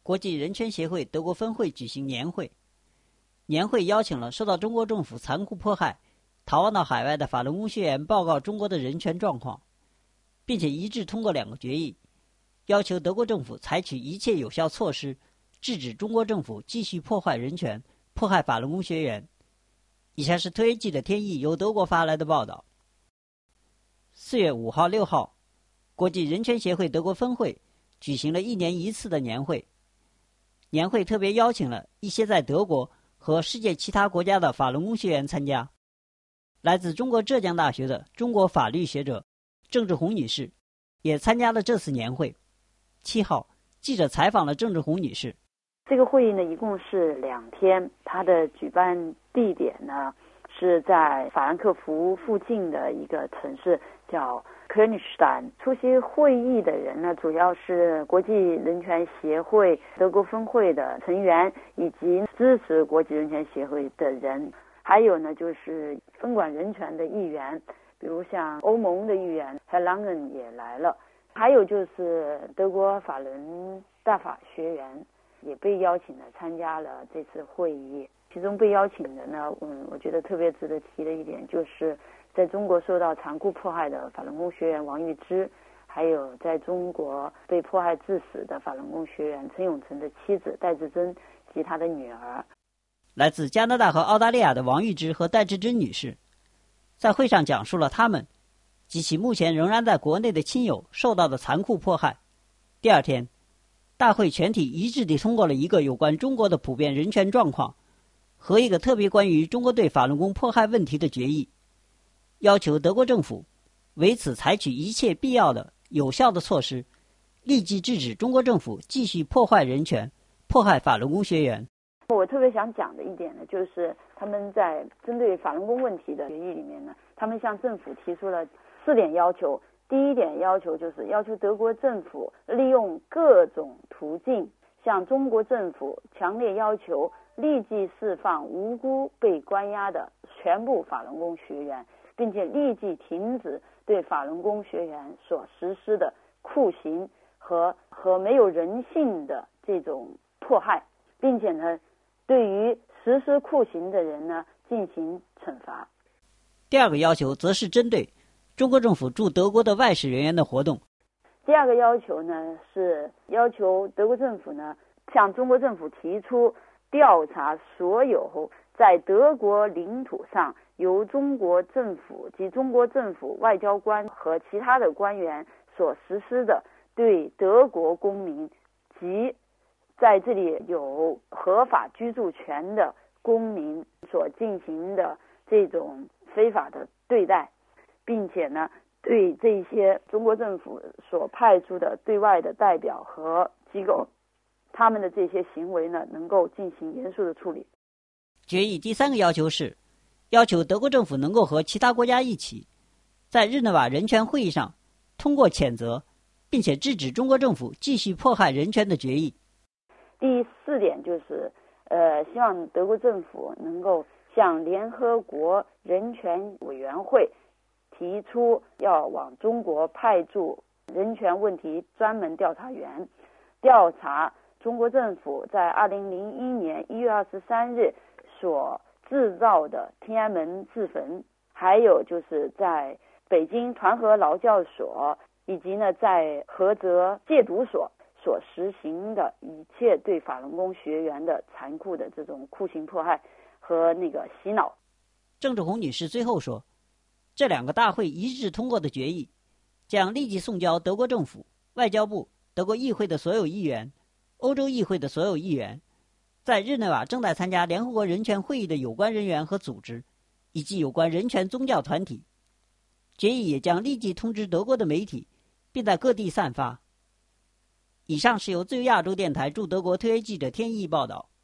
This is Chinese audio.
国际人权协会德国分会举行年会。年会邀请了受到中国政府残酷迫害、逃亡到海外的法轮功学员报告中国的人权状况，并且一致通过2个决议，要求德国政府采取一切有效措施，制止中国政府继续破坏人权、迫害法轮功学员。以下是推记者天意由德国发来的报道。4月5号、6号，国际人权协会德国分会举行了1年1次的年会。年会特别邀请了一些在德国和世界其他国家的法轮功学员参加。来自中国浙江大学的中国法律学者郑志红女士也参加了这次年会。7号，记者采访了郑志红女士。 这个会议呢，一共是2天，它的举办地点呢是在法兰克福附近的一个城市叫科尼施坦。出席会议的人呢，主要是国际人权协会德国分会的成员，以及支持国际人权协会的人，还有呢就是分管人权的议员，比如像欧盟的议员Herr Langen也来了，还有就是德国法轮大法学员也被邀请了参加了这次会议。其中被邀请的呢，我觉得特别值得提的一点，就是在中国受到残酷迫害的法轮功学员王玉芝，还有在中国被迫害致死的法轮功学员陈永成的妻子戴志珍及他的女儿。 来自加拿大和澳大利亚的王玉芝和戴志珍女士在会上讲述了他们及其目前仍然在国内的亲友受到的残酷迫害。第2天，大会全体一致地通过了一个有关中国的普遍人权状况和一个特别关于中国对法轮功迫害问题的决议，要求德国政府为此采取一切必要的有效的措施，立即制止中国政府继续破坏人权、迫害法轮功学员。 我特别想讲的一点呢，就是他们在针对法轮功问题的决议里面呢，他们向政府提出了4点要求。第1点要求就是要求德国政府利用各种途径向中国政府强烈要求立即释放无辜被关押的全部法轮功学员，并且立即停止对法轮功学员所实施的酷刑和没有人性的这种迫害，并且呢，对于实施酷刑的人呢进行惩罚。 第2个要求则是针对中国政府驻德国的外事人员的活动。 第2个要求呢，是要求德国政府呢向中国政府提出调查所有在德国领土上由中国政府及中国政府外交官和其他的官员所实施的对德国公民及在这里有合法居住权的公民所进行的这种非法的对待，并且呢，对这些中国政府所派出的对外的代表和机构，他们的这些行为呢，能够进行严肃的处理。 决议第3个要求是，要求德国政府能够和其他国家一起，在日内瓦人权会议上通过谴责，并且制止中国政府继续迫害人权的决议。 第4点就是，希望德国政府能够向联合国人权委员会提出要往中国派驻人权问题专门调查员，调查中国政府在2001年1月23日所制造的天安门自焚，还有就是在北京团河劳教所以及呢在菏泽戒毒所所实行的一切对法轮功学员的残酷的这种酷刑迫害和那个洗脑。 郑志红女士最后说，这2个大会一致通过的决议将立即送交德国政府、外交部、德国议会的所有议员、欧洲议会的所有议员，在日内瓦正在参加联合国人权会议的有关人员和组织，以及有关人权宗教团体。决议也将立即通知德国的媒体，并在各地散发。以上是由自由亚洲电台驻德国特约记者天意报道。